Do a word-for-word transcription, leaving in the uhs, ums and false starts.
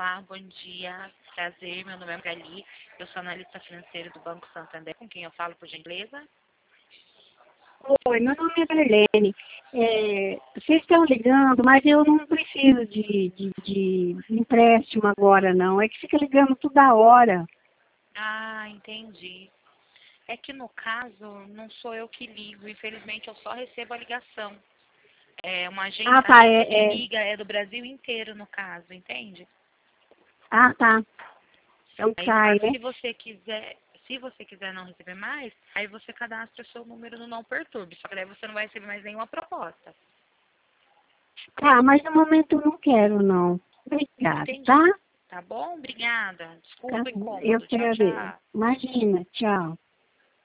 Olá, bom dia, prazer, meu nome é Gali, eu sou analista financeira do Banco Santander, com quem eu falo, por gentileza? Oi, meu nome é Marlene. É, vocês estão ligando, mas eu não preciso de, de, de empréstimo agora, não. É que fica ligando toda hora. Ah, entendi. É que no caso, não sou eu que ligo, infelizmente eu só recebo a ligação. É uma agência, Ah, a tá. agência que É, é, liga é do Brasil inteiro, no caso, entende? ah, tá. Então Aí, no sai, caso, né? se você quiser, se você quiser não receber mais, aí você cadastra o seu número no Não Perturbe, só que daí você não vai receber mais nenhuma proposta. Tá, mas no momento eu não quero, não. Obrigada, tá? Entendi. Tá bom? Obrigada. Tá Desculpa o bom. Eu incômodo. que Tchau, agradeço. tchau. Imagina. Tchau.